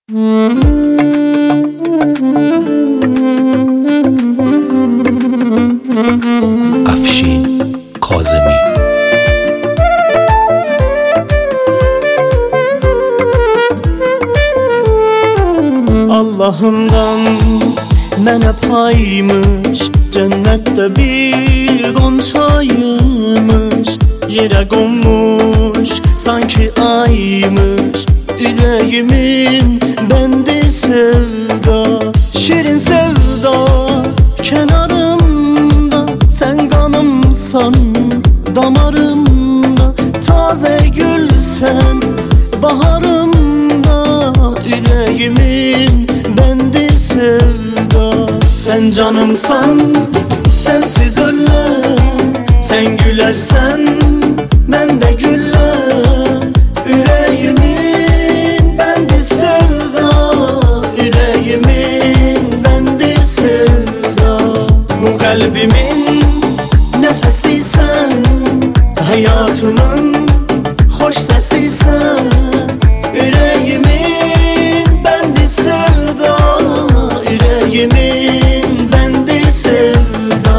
افشین کاظمی. Allah'ımdan mənə paymış, cənnətdə bir qonçaymış, yerə qonmuş sanki aymış, ürəyimin bəndi sevda, şirin sevda kənarımda, sən qanımsan damarımda, tazə gülsən baharımda, ürəyimin bəndi sevda. Sən canımsan, sənsiz öləm, sən gülərsən, mən də gülləm, ürəyimin bəndi sevda, ürəyimin bəndi sevda. Bu qəlbimin nəfəsisən, həyatımın xoş səsisən, ürəyimin bəndi sevda, ürəyimin bəndi sevda.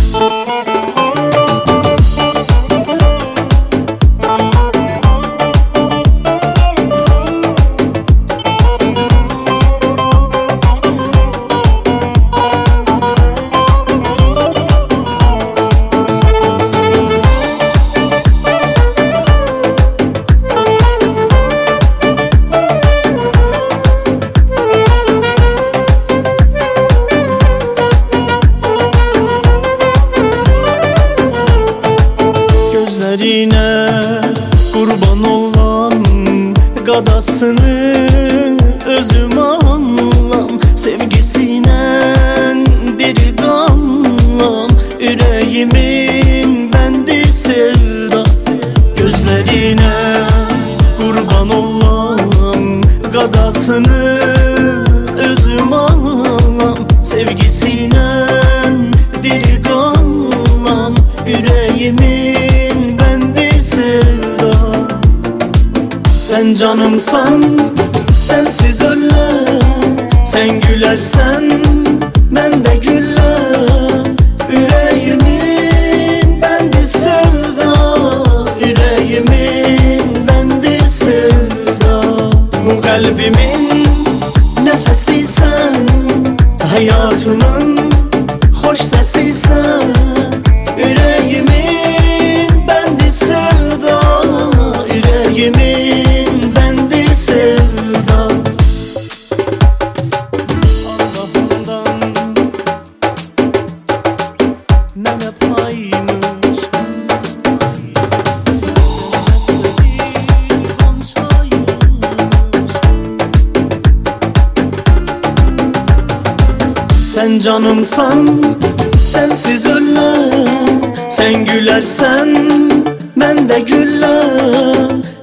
Gözlerine kurban olan qadasını özüm anlam, sevgisine diri qallam, ürəyimin bəndi sevda. Gözlerine kurban olan qadasını özüm anlam, sevgisine diri qallam, ürəyimin bəndi sevda. Sən canımsan, sənsiz öləm, sən gülərsən, mən də gülləm, ürəyimin bəndi sevda, ürəyimin bəndi sevda. Bu qəlbimin nəfəsisən, həyatımın xoş səsisən, ürəyimin bəndi sevda, ürəyimin bəndi sevda. Allah'ımdan mənə paymış, sən canımsan, sənsiz öləm, sən gülərsən, mən də gülləm,